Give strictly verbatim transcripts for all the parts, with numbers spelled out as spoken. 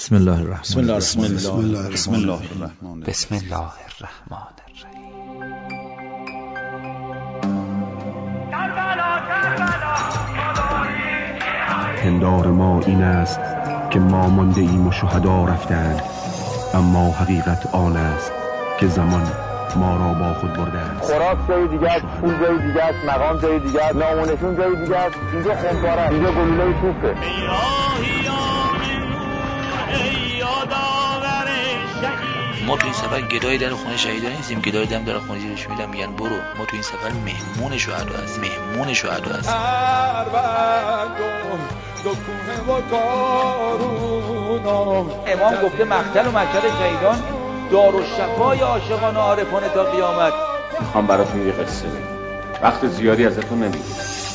بسم الله الرحمن بسم الله بسم الله بسم الله بسم الله الرحمن بسم الله الرحمن الرحیم. پندار ما این است که ما مانده ایم و شهدا رفتند، اما حقیقت آن است که زمان ما را با خود برده است. خوراک جای دیگه است، پول جای دیگه است، مقام جای دیگه است، نامونشون جای دیگه است. اینجا خمپاره است، اینجا گلوله توپه. ما تو این سفر گدای در خونه شهیدا نیستیم، گدای دم در خونه جیرش میدم میگن برو. ما تو این سفر مهمون شهدا هست، مهمون شهدا هست. امام گفته مقتل و مقتل شهیدان دارالشفای عاشقان و عارفان تا قیامت. میخوام براتون یه قصه بگم، وقت زیادی ازتون نمیگیرم.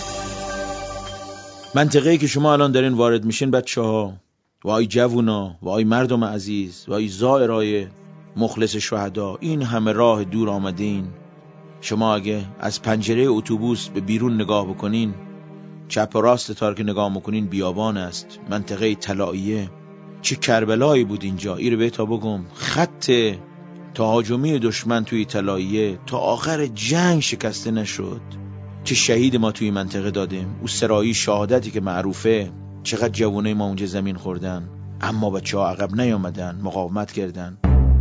منطقه‌ای که شما الان دارین وارد میشین بچه‌ها، وای جوونا، وای مردم عزیز، وای زائرای مخلص شهدا، این همه راه دور آمدین. شما اگه از پنجره اتوبوس به بیرون نگاه بکنین، چپ و راست تار که نگاه بکنین بیابان است، منطقه طلاییه. چه کربلایی بود اینجا. این رو بهتا بگم، خط تهاجمی دشمن توی طلاییه تا آخر جنگ شکسته نشد. چه شهید ما توی منطقه دادیم. او سرایی شهادتی که معروفه، چقدر جوانه ما اونجا زمین خوردن، اما بچه ها عقب نیامدن، مقاومت کردن.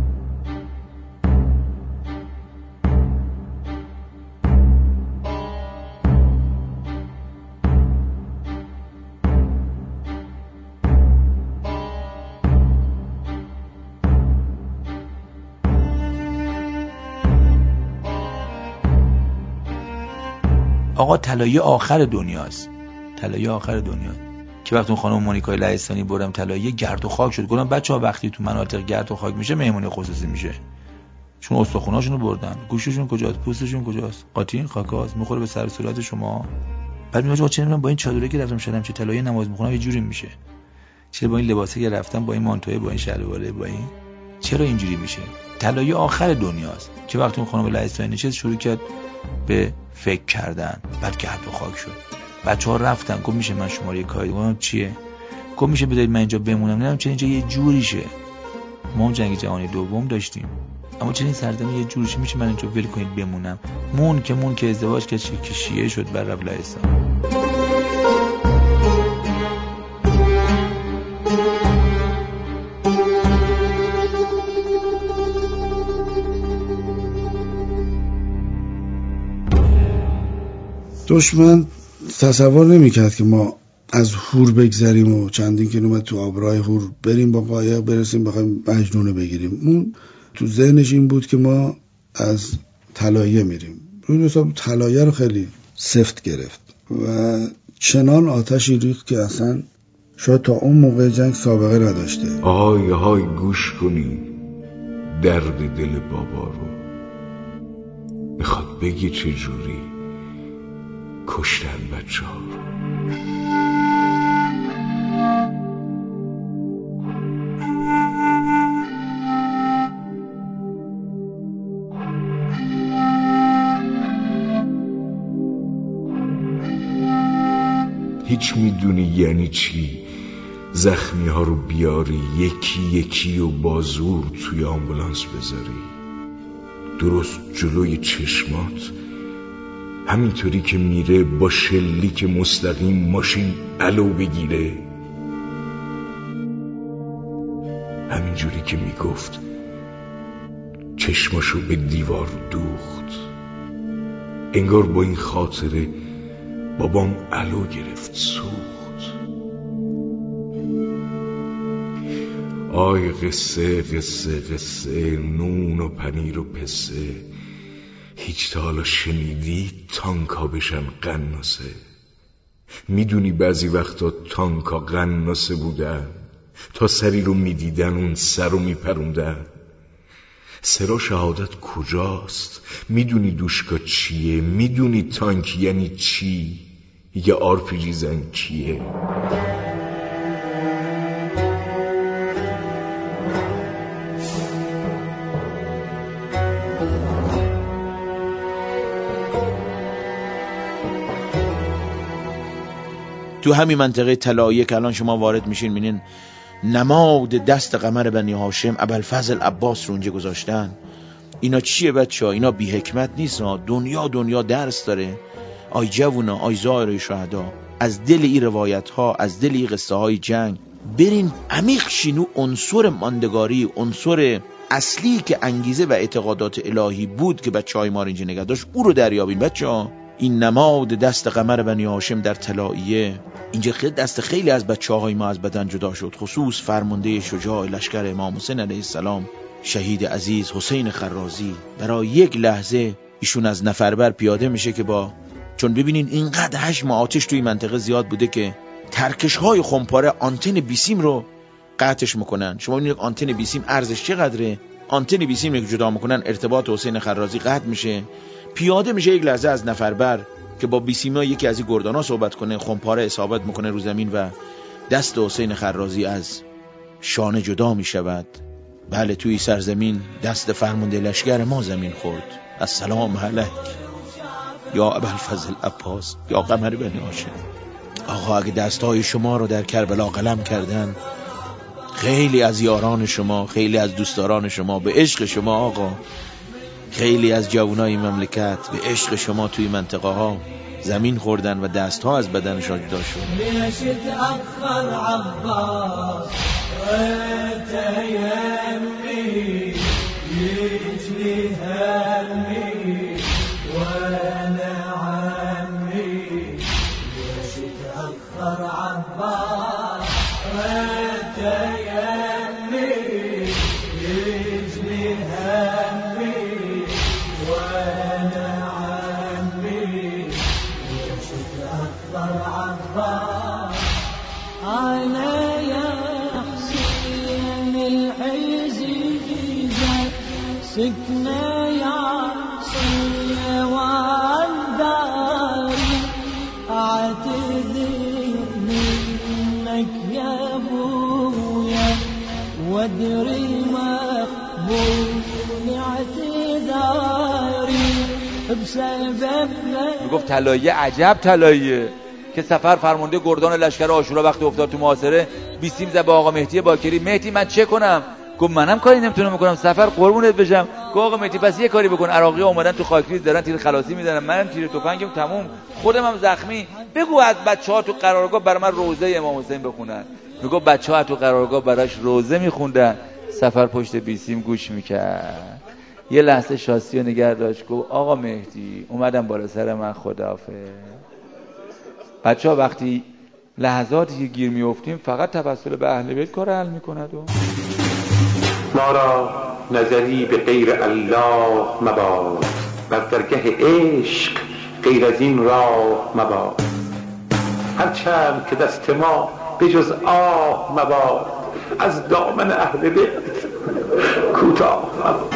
آقا طلایه آخر دنیاست، طلایه آخر دنیا که وقتی اون خانم مونیکای لهستانی برم طلایه گرد و خاک شد. گفتم بچه‌ها وقتی تو مناطق گرد و خاک میشه مهمونی خصوصی میشه، چون استخوناشونو بردن. گوشتشون کجاست؟ پوستشون کجاست؟ قاطین خاکاست، میخوره به سر و صورت شما. بعد میگه چه میدونم با این چادری که رفتم شدم چه طلایه نماز میخونم یه جوری میشه، چرا با این لباسه که رفتم، با این مانتوی، با این شلواره، با این چرا اینجوری میشه؟ طلایه آخر دنیاست که وقتی اون خانم لهستانی نشست شروع کرد به فکر کردن، بعد گرد و خاک شد. بچه‌ها رفتن، گفت میشه من شماره کاری؟ گفتم چیه؟ گفت میشه بذارید من اینجا بمونم. نمیدونم چه اینجا یه جوری شه. ما جنگ جهانی دوم داشتیم، اما چه این سرزمین یه جوری شه، میشه من اینجا ول کنید بمونم؟ مون که مون که ازدواج کرد که شیعه شد بر رب لهستان. دشمن تصور نمی‌کرد که ما از هور بگذریم و چندین کیلومتر تو آبراه هور بریم با قایق برسیم بخوایم مجنونه بگیریم. اون تو ذهنش این بود که ما از طلایه میریم. روی حساب طلایه رو خیلی سفت گرفت و چنان آتشی ریخت که اصلا شاید تا اون موقع جنگ سابقه نداشته. آهای آهای گوش کنی درد دل بابا رو، میخواد بگی چه جوری کشتن بچه ها رو. هیچ میدونی یعنی چی زخمی ها رو بیاری یکی یکی و بازور توی آمبولانس بذاری درست جلوی چشمات، همینطوری که میره با شلیک مستقیم ماشین علو بگیره، همینجوری که میگفت چشماشو به دیوار دوخت، انگار با این خاطره بابام علو گرفت سوخت. آی قصه قصه قصه نون و پنیر و پسه، هیچ تا حالا شنیدی تانکا بشن قناسه؟ میدونی بعضی وقتا تانکا قناسه بودن، تا سری رو میدیدن اون سر رو میپروندن. سرا شهادت کجاست؟ میدونی دوشکا چیه؟ میدونی تانک یعنی چی؟ یه آرپیجی زن کیه؟ تو همین منطقه طلایه که الان شما وارد میشین، میبینین نماد دست قمر بنی هاشم ابوالفضل عباس رو اونجا گذاشتن. اینا چیه بچه‌ها؟ اینا بی حکمت نیست ها. دنیا دنیا درس داره. آی جوونا، آی زائر شهدا، از دل این روایت ها، از دل این قصه های جنگ برین عمیق شینو. عنصر ماندگاری، عنصر اصلی که انگیزه و اعتقادات الهی بود که بچهای ما رو اینجا نگه داشت، او رو دریابین بچه‌ها. این نماد دست قمر بنی هاشم در طلاییه. اینجا خیلی دست خیلی از بچه‌های ما از بدن جدا شد، خصوص فرمانده شجاع لشکر امام حسین علیه السلام، شهید عزیز حسین خرازی. برای یک لحظه ایشون از نفربر پیاده میشه که با چون ببینین اینقدر حجم آتش توی منطقه زیاد بوده که ترکش‌های خمپاره آنتن بیسیم رو قطعش میکنن. شما ببینید آنتن بیسیم ارزش چقدره؟ آنتن بیسیم رو جدا میکنن، ارتباط حسین خرازی قطع میشه. پیاده میشه یک لحظه از نفربر که با بیسیما یکی از این گردانا صحبت کنه، خمپاره اصابت میکنه رو زمین و دست حسین خرازی از شانه جدا میشود. بله، توی سرزمین دست فرمانده لشکر ما زمین خورد. السلام علیک یا ابوالفضل عباس یا قمر بنی هاشم. آقا اگه دستای شما رو در کربلا قلم کردن، خیلی از یاران شما، خیلی از دوستداران شما به عشق شما آقا، خیلی از جوانای مملکت به عشق شما توی منطقه ها زمین خوردن و دست ها از بدنشان جدا شد. ليش تأخر عباس وتيمي يجلي همي وانا عمي. ليش تأخر عباس وتيمي يجلي همي وانا عمي. ليش تأخر عباس أنا يا حسين العزيزة سكنة يا صيوان داري. أعتذر منك يا أبويا وادري مقبول اعتذاري بسبب. میگفت طلاییه، عجب طلاییه که سفر فرمانده گردان لشکر عاشورا وقتی افتاد تو محاصره بیسیم زد به آقا مهدی باکری. مهدی من چه کنم؟ گفت منم کاری نمیتونم بکنم، سفر قربونت بشم. گفت آقا مهدی پس یه کاری بکن، عراقی اومدن تو خاکریز دارن تیر خلاصی میزنن، منم تیر تفنگم تموم، خودم هم زخمی، بگو از بچه‌ها تو قرارگاه برای من روزه امام حسین بخونن. میگفت بچه‌ها تو قرارگاه براش روزه میخوندن، سفر پشت بیسیم گوش میکرد. یه لحظه شاسی رو نگه داشت، گفت آقا مهدی اومدم بالا سر من، خداحافظ. بچه ها وقتی لحظاتی که گیر میافتیم فقط توسل به اهل بیت کار حل میکند. و ما را نظری به غیر الله مباد، بر درگه عشق غیر از این راه مباد. هرچند که دست ما به جز آه مباد، از دامن اهل بیت کوتاه مباد.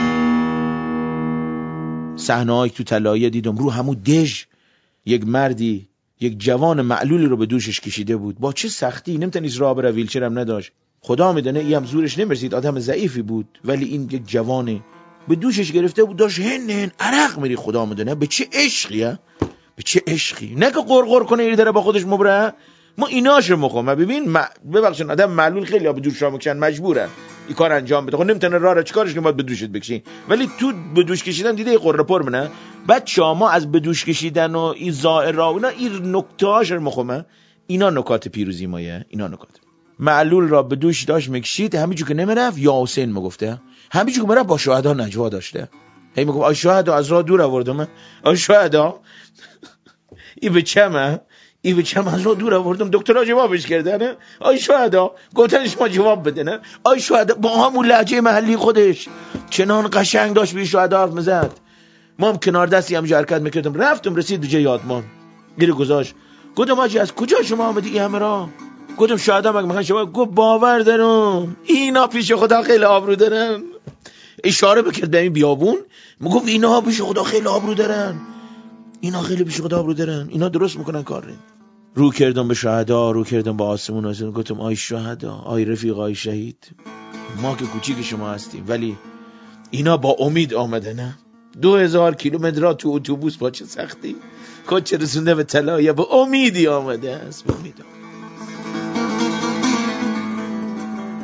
صحنه‌ای تو طلاییه دیدم، رو همون دژ یک مردی، یک جوان معلولی رو به دوشش کشیده بود. با چه سختی، نمیتونست راه بره، ویلچر هم نداشت. خدا میدونه این هم زورش نمیرسید، آدم ضعیفی بود، ولی این یک جوانه به دوشش گرفته بود، داشت هن هن عرق میری. خدا میدونه به چه عشقیه، به چه عشقی. نه که قرقر کنه این داره با خودش مبره. ما ایناشو میخوام ببین م... ببخشید آدم معلول خیلی ها به دوش راه میکشن، مجبورن این کار انجام بده. خب نمیتونه راه را چیکارش کنه، باید به دوشت بکشین. ولی تو به دوش کشیدن دیده قره پر منه. بچه‌ها ما از به دوش کشیدن و این زائرا و اینا این نکته‌هاش رو میخوام. اینا نکات پیروزی مایه، اینا نکات. معلول را به دوش داشت میکشید، همینجور که نمیرفت یا حسین میگفته، همینجور که میرفت با شهدا نجوا داشته. هی میگفت آ شهدا از راه دور آوردم، آ شهدا این به چمه، این به چم از راه دور آوردم. دکترها جوابش کردن، آی شهدا گفتن شما جواب بده. نه آی شهدا با همون لهجه محلی خودش چنان قشنگ داشت به شهدا حرف میزد. ما هم کنار دستی هم حرکت میکردم، رفتم رسید به جای یادمان گیره گذاشت. گفتم آجی از کجا شما آمدی این همه راه؟ گفتم شهدا مگه میخوان شما؟ گفت باور دارم اینا پیش خدا خیلی آبرو دارن. اشاره بکرد به این بیابون، میگفت اینا پیش خدا خیلی آبرو دارن، اینا خیلی پیش خدا آبرو دارن، اینا درست میکنن کار رو. رو کردم به شهدا، رو کردم به آسمون آسمون، گفتم آی شهدا، آی رفیق، آی شهید، ما که کوچیک شما هستیم ولی اینا با امید آمده. نه دو هزار کیلومتر را تو اتوبوس با چه سختی کوچه رسونده به طلایه، با امیدی آمده است، با امید آمده.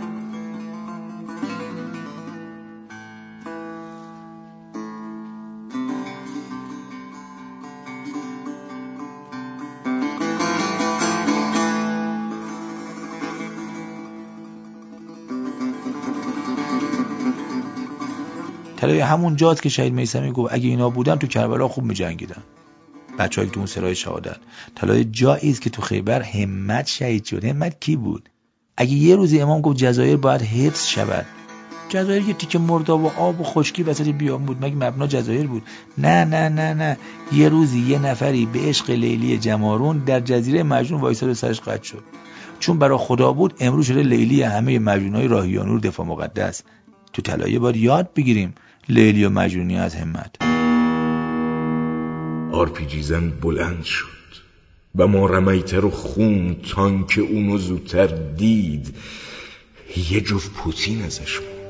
طلایه همون جاست که شهید میثمی گفت اگه اینا بودن تو کربلا خوب می‌جنگیدن. بچه‌ای که تو اون سرای شهادت. طلایه جایی است که تو خیبر همت شهید شد. همت کی بود؟ اگه یه روزی امام گفت جزایر باید حفظ شود، جزایر یه تیکه مرداب و آب و خشکی وسط بیابون بود، مگه مبنا جزایر بود؟ نه نه نه نه یه روزی یه نفری به عشق لیلی جمارون در جزیره مجنون وایساد و سرش قطع شد. چون برای خدا بود امروز شده لیلی همه مجنونای راهیانور دفاع مقدس. تو طلایه باید یاد بگیریم لیلی و مجنونی از همت. آرپیجی زن بلند شد و ما رمیته رو خون تانک اونو زودتر دید. یه جفت پوتین ازش موند.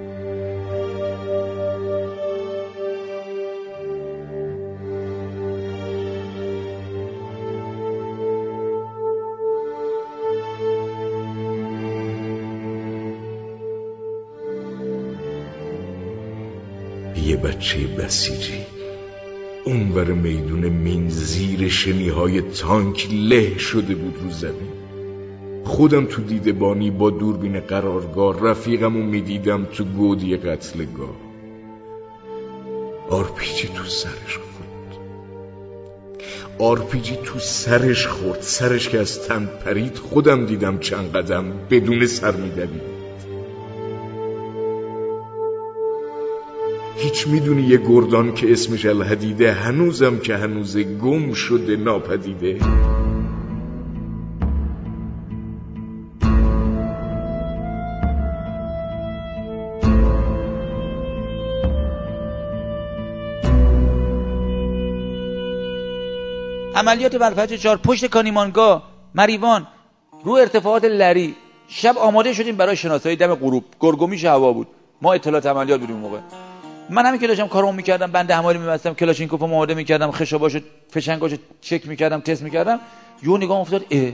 یه بچه بسیجی اونور میدون مین زیر شنیهای تانک له شده بود رو زمین. خودم تو دیدبانی با دوربین قرارگاه رفیقمو میدیدم تو گودی قتلگاه. آرپیجی تو سرش خورد. آرپیجی تو سرش خورد. سرش که از تن پرید. خودم دیدم چند قدم بدون سر میدوید. هیچ میدونی یه گردان که اسمش الحدیده هنوزم که هنوز گم شده ناپدیده؟ عملیات برفجر چهار پشت کانیمانگاه مریوان رو ارتفاعات لری. شب آماده شدیم برای شناسایی دم غروب. گرگومیش هوا بود. ما اطلاعات عملیات بودیم موقع. من همین که داشتم کارمو میکردم، بنده هماری میبستم، کلاشینکوفو آماده میکردم، خشاباشو فشنگاشو چک میکردم، تست میکردم، یهو نگاه افتاد اه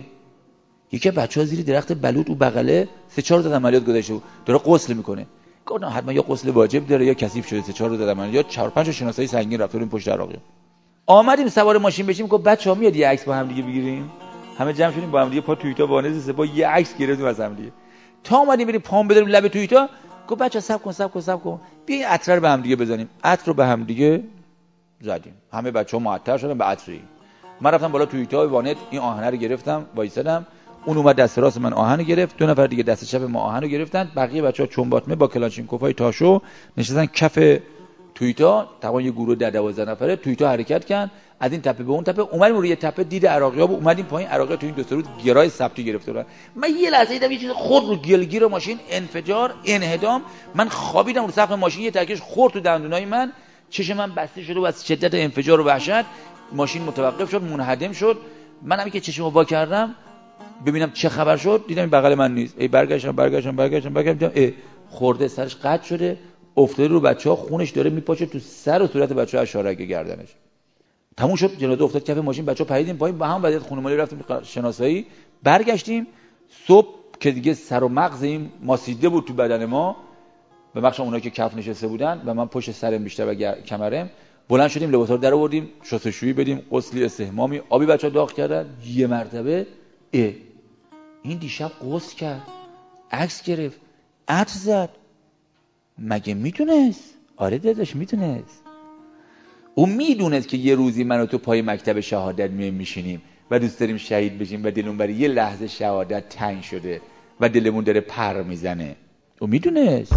یکی بچه‌ها زیر درخت بلوط او بغله سه چهار تا عملیات گذاشته بود داره غسل میکنه. گفتم حتما یا غسل واجب داره یا کثیف شده. سه چهار تا عملیات، چهار پنج تا شناسایی سنگین رفتیم پشت عراقی. آمدیم سوار ماشین بشیم، گفت بچه‌ها میاد یه عکس با هم دیگه بگیریم. همه جمع شدیم با هم دیگه پا توییتا وانز با یه عکس گرفتیم از هم دیگه. تا اومدیم بریم پام بذاریم لب توییتا، گفت بچه‌ها صبر کن صبر کن صبر کن بیا عطر رو به هم دیگه بزنیم. عطر رو به هم دیگه زدیم. همه بچه‌ها معطر شدن به عطری. من رفتم بالا توییتا وانت این آهنه رو گرفتم وایسادم. اون اومد دست راست من آهن گرفت، دو نفر دیگه دست چپ ما آهن رو گرفتن، بقیه بچه‌ها چنباتمه با کلاشینکوفای تاشو نشستن کف توییتا. تقریبا یه گروه ده دوازده نفره توییتا حرکت کردن از این تپه به اون تپه. اومدیم روی تپه دید عراقی‌ها بود، اومدیم پایین. عراقی‌ها تو این دو سه روز گرای ثبتی گرفته بودن. من یه لحظه دیدم یه چیز خورد رو گلگیر ماشین، انفجار، انهدام. من خوابیدم رو سقف ماشین، یه ترکش خورد تو دندونای من، چشم من بسته شد و از شدت انفجار و وحشت ماشین متوقف شد، منهدم شد. من همین که چشمو وا کردم ببینم چه خبر شد، دیدم این بغل من نیست. ای برگشتم برگشتم برگشتم برگشتم ای خورده سرش قطع شده، افتاده رو بچه‌ها، خونش داره میپاچه تو سر و صورت بچه‌ها، اشاره‌گ گردنش. تموم شد، جنازه افتاد کف ماشین، بچه‌ها پریدیم پایین با هم وضعیت خونمالی رفتیم شناسایی. برگشتیم صبح که دیگه سر و مغز این ماسیده بود تو بدن ما، به بخش اونایی که کف نشسته بودن و من پشت سرم بیشتر و کمرم. بلند شدیم لباسا رو در آوردیم، شستشویی بدیم، غسلی استحمامی، آبی بچه‌ها داغ کردن. یه مرتبه اه این دیشب غسل کرد، عکس گرفت، عطر زد. مگه میتونست؟ آره داداش میتونست. اون میدونست که یه روزی من و تو پای مکتب شهادت میایم میشینیم و دوست داریم شهید بشیم و دلمون برای یه لحظه شهادت تنگ شده و دلمون داره پر میزنه. اون میدونست.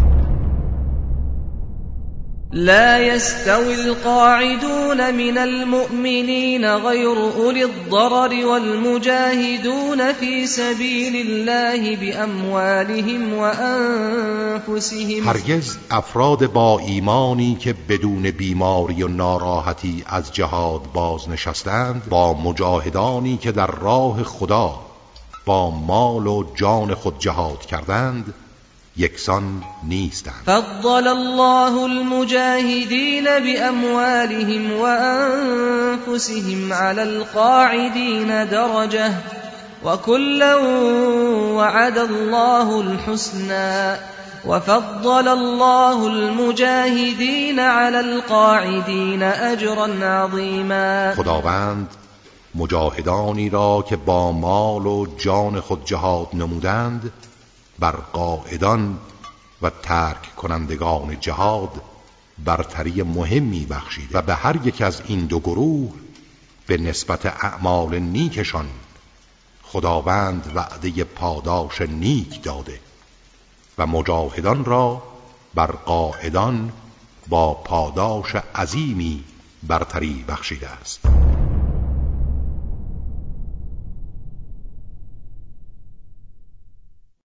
لا يستوي القاعدون من المؤمنين غير أولي الضرر والمجاهدون في سبيل الله بأموالهم وأنفسهم. هرگز افراد با ایمانی که بدون بیماری و ناراحتی از جهاد باز نشستند با مجاهدانی که در راه خدا با مال و جان خود جهاد کردند یکسان نیستند. فضل الله المجاهدین بأموالهم وأنفسهم على القاعدين درجة وكلا وعد الله الحسنى وفضل الله المجاهدين على القاعدين أجرا عظيما. خداوند مجاهدانی را که با مال و جان خود جهاد نمودند بر قاعدان و ترک کنندگان جهاد برتری مهمی بخشیده و به هر یک از این دو گروه به نسبت اعمال نیکشان خداوند وعده پاداش نیک داده و مجاهدان را بر قاعدان با پاداش عظیمی برتری بخشیده است.